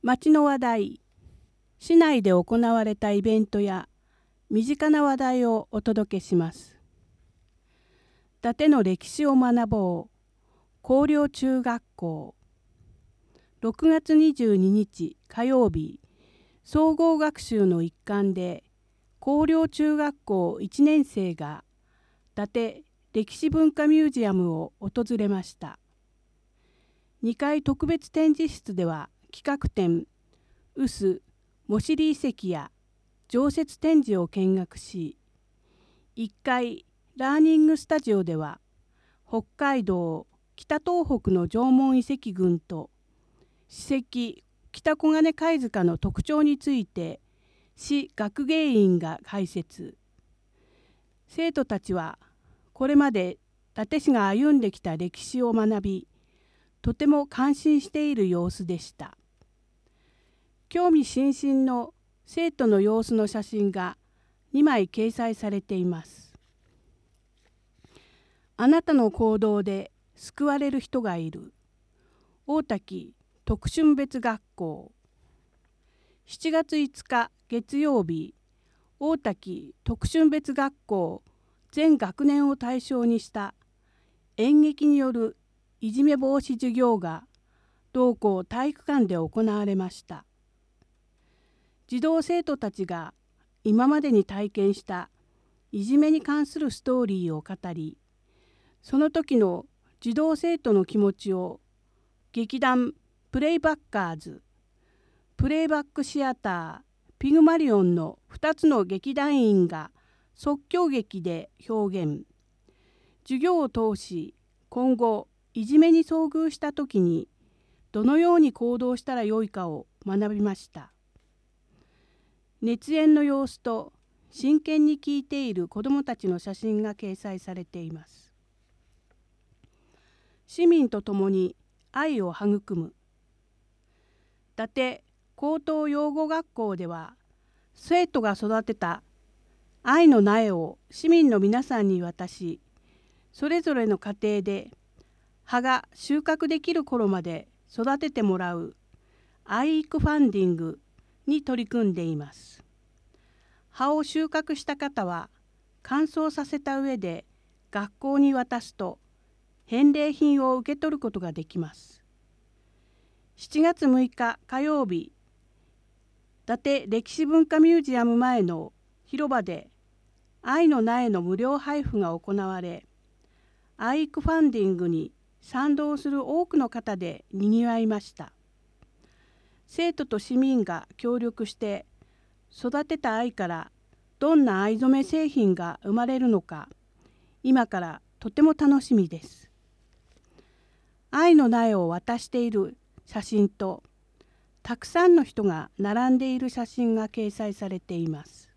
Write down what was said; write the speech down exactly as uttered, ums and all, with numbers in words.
町の話題、市内で行われたイベントや身近な話題をお届けします。伊達の歴史を学ぼう、広陵中学校。ろくがつにじゅうににち火曜日、総合学習の一環で広陵中学校いちねん生が伊達歴史文化ミュージアムを訪れました。にかい特別展示室では企画展臼茂尻遺跡や常設展示を見学し、いっかいラーニングスタジオでは北海道北東北の縄文遺跡群と史跡北小金貝塚の特徴について市学芸員が解説。生徒たちはこれまで伊達市が歩んできた歴史を学び、とても感心している様子でした。興味津々の生徒の様子の写真がにまい掲載されています。あなたの行動で救われる人がいる。大滝特春別学校。しちがついつか月曜日、大滝特春別学校全学年を対象にした演劇によるいじめ防止授業が同校体育館で行われました。児童生徒たちが今までに体験したいじめに関するストーリーを語り、その時の児童生徒の気持ちを劇団プレイバッカーズ、プレイバックシアター、ピグマリオンのふたつの劇団員が即興劇で表現。授業を通し、今後いじめに遭遇した時にどのように行動したらよいかを学びました。熱演の様子と真剣に聞いている子どもたちの写真が掲載されています。市民と共に愛を育む。伊達高等養護学校では、生徒が育てた愛の苗を市民の皆さんに渡し、それぞれの家庭で葉が収穫できる頃まで育ててもらう愛育ファンディングに取り組んでいます。葉を収穫した方は乾燥させた上で学校に渡すと返礼品を受け取ることができます。しちがつむいか火曜日、伊達歴史文化ミュージアム前の広場で愛の苗の無料配布が行われ、愛育ファンディングに賛同する多くの方でにぎわいました。生徒と市民が協力して育てた愛からどんな藍染め製品が生まれるのか、今からとても楽しみです。愛の苗を渡している写真とたくさんの人が並んでいる写真が掲載されています。